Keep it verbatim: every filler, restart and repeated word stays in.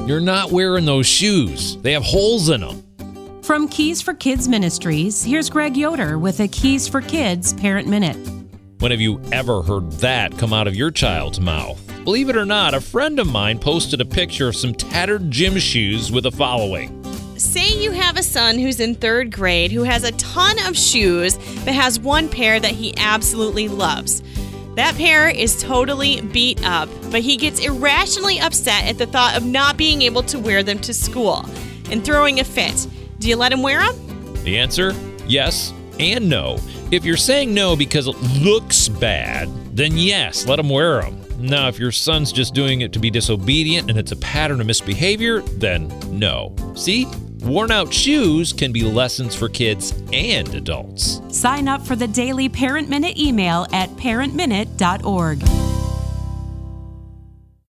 You're not wearing those shoes. They have holes in them. From Keys for Kids Ministries, here's Greg Yoder with a Keys for Kids Parent Minute. When have you ever heard that come out of your child's mouth? Believe it or not, a friend of mine posted a picture of some tattered gym shoes with the following. Say you have a son who's in third grade who has a ton of shoes but has one pair that he absolutely loves. That pair is totally beat up, but he gets irrationally upset at the thought of not being able to wear them to school and throwing a fit. Do you let him wear them? The answer? Yes and no. If you're saying no because it looks bad, then yes, let him wear them. Now, if your son's just doing it to be disobedient and it's a pattern of misbehavior, then no. See? Worn out shoes can be lessons for kids and adults. Sign up for the daily Parent Minute email at parent minute dot org.